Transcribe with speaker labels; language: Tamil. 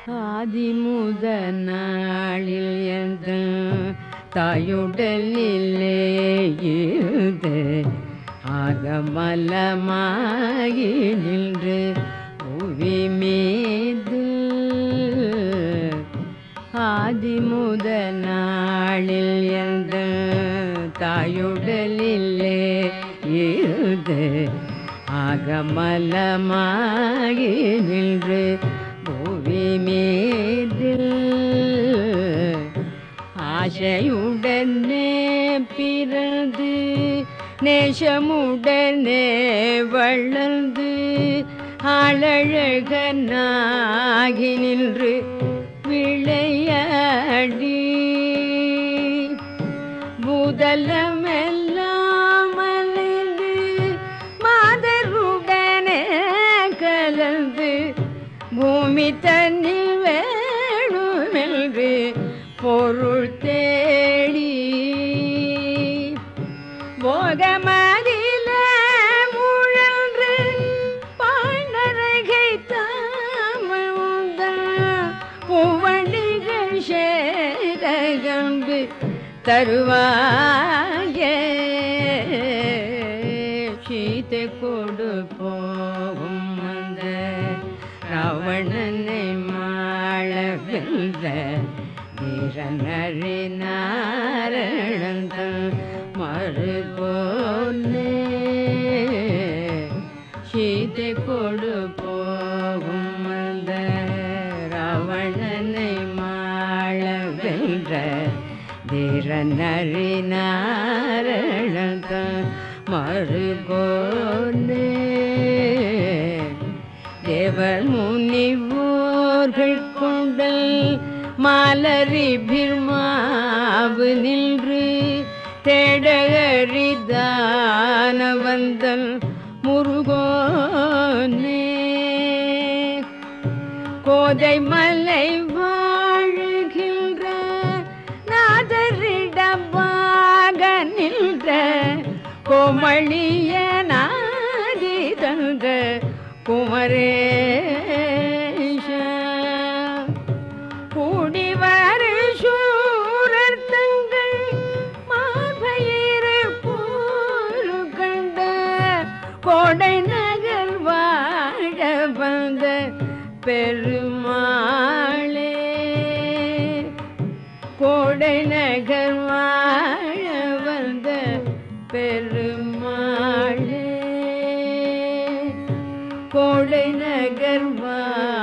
Speaker 1: ஆதிமுத நாளில் எந்த தாயுடலிலே இருந்து ஆகமலமாகி நின்று புவி மீது ஆதிமுத நாளில் எந்த தாயுடலிலே இருந்து ஆகமலமாகி நின்று புவி மீதில் ஆசையுடனே பிறந்து நேசமுடனே வளர்ந்து ஆளழகனாகி நின்று விளையாடி பூதலமெல்லாம் அலைந்து மாதருடனே கலந்து பூமி தன்னில் வேணுமென்று பொருள் தேடி போகமதில முழன்று பாண்டரகை தாமந்த பூவணிகள் சேரகம்பு தருவாயே சீத்தை கொடு போகும் அந்த ராவணனை மாள வென்ற வீரனறி நாரணந்த மறுபோனே சீத்தை கொடு போகும் அந்த ராவணனை மாள வென்ற வீரனறி நாரணந்த மறுபோனே தேவர் முனிவோர்கள் கொண்டல் மாலரி பிர்மாவு நின்று தேடகரிதான வந்தல் முருகோனே கோதை மலை வாழுகின்ற நாதரிடமாக நின்ற கோமளிய நாதி தந்த குமரேஷ கூடிவர் சூரர் தங்கள் மார்பயிறு போரு கண்ட கோடை நகர் வாழ வந்த பெருமாளே கோடை நகர் வாழ வந்த பெருமாளே கோடை நகர்